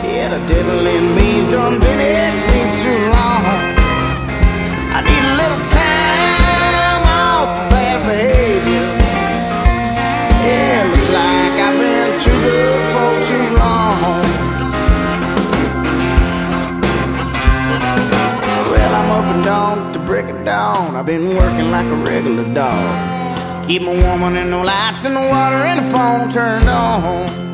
Yeah, the devil in me's done been asleep too long. I need a little time off for bad behavior. Yeah, looks like I've been too good for too long. Well, I'm up and down to break it down. I've been working like a regular dog. Keep my woman and no lights and the water and the phone turned on.